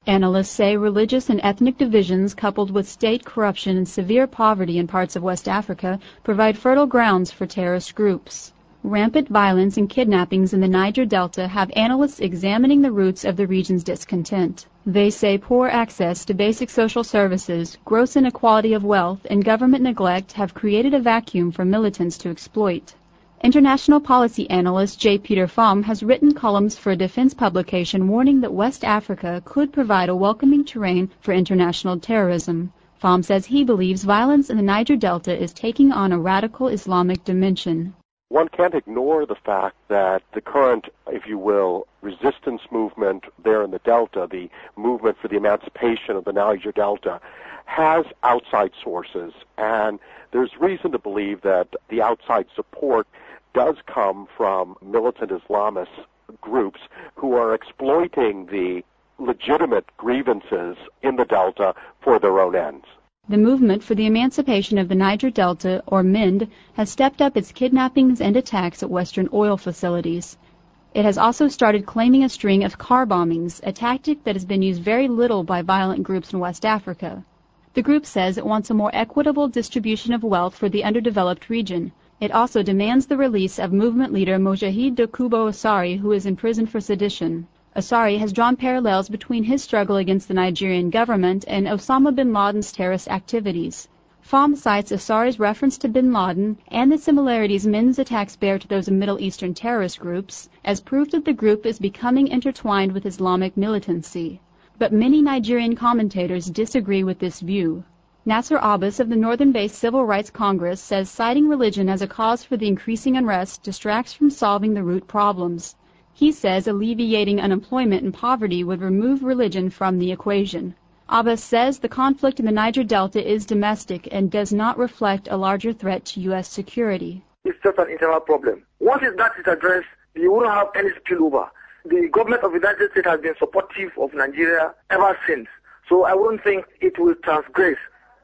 Analysts say religious and ethnic divisions coupled with state corruption and severe poverty in parts of West Africa provide fertile grounds for terrorist groups. Rampant violence and kidnappings in the Niger Delta have analysts examining the roots of the region's discontent. They say poor access to basic social services, gross inequality of wealth, and government neglect have created a vacuum for militants to exploit. International policy analyst J. Peter Pham has written columns for a defense publication warning that West Africa could provide a welcoming terrain for international terrorism. Pham says he believes violence in the Niger Delta is taking on a radical Islamic dimension. One can't ignore the fact that the current, if you will, resistance movement there in the Delta, the movement for the emancipation of the Niger Delta, has outside sources, and there's reason to believe that the outside support does come from militant Islamist groups who are exploiting the legitimate grievances in the Delta for their own ends. The Movement for the Emancipation of the Niger Delta, or MIND, has stepped up its kidnappings and attacks at Western oil facilities. It has also started claiming a string of car bombings, a tactic that has been used very little by violent groups in West Africa. The group says it wants a more equitable distribution of wealth for the underdeveloped region. It also demands the release of movement leader Mojahid Dokubo Asari, who is in prison for sedition. Asari has drawn parallels between his struggle against the Nigerian government and Osama bin Laden's terrorist activities. Pham cites Asari's reference to bin Laden and the similarities MIND's attacks bear to those of Middle Eastern terrorist groups as proof that the group is becoming intertwined with Islamic militancy. But many Nigerian commentators disagree with this view. Nasser Abbas of the Northern-based Civil Rights Congress says citing religion as a cause for the increasing unrest distracts from solving the root problems. He says alleviating unemployment and poverty would remove religion from the equation. Abbas says the conflict in the Niger Delta is domestic and does not reflect a larger threat to U.S. security. It's just an internal problem. Once that is addressed, you won't have any spillover. The government of the United States has been supportive of Nigeria ever since. So I wouldn't think it will transgress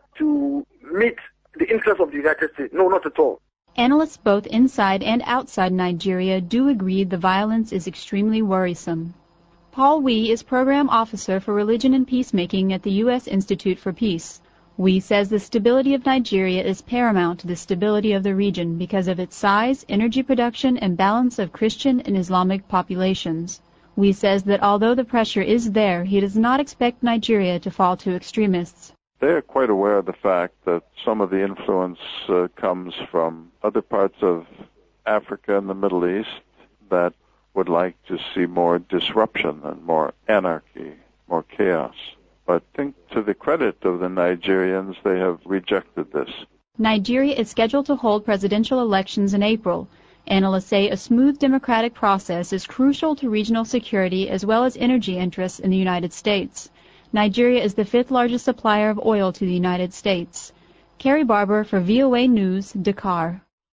to meet the interests of the United States. No, not at all. Analysts both inside and outside Nigeria do agree the violence is extremely worrisome. Paul Wee is Program Officer for Religion and Peacemaking at the U.S. Institute for Peace. Wee says the stability of Nigeria is paramount to the stability of the region because of its size, energy production, and balance of Christian and Islamic populations. Wee says that although the pressure is there, he does not expect Nigeria to fall to extremists. They are quite aware of the fact that some of the influence comes from other parts of Africa and the Middle East that would like to see more disruption and more anarchy, more chaos. But I think to the credit of the Nigerians, they have rejected this. Nigeria is scheduled to hold presidential elections in April. Analysts say a smooth democratic process is crucial to regional security as well as energy interests in the United States. Nigeria is the fifth largest supplier of oil to the United States. Carrie Barber for VOA News, Dakar.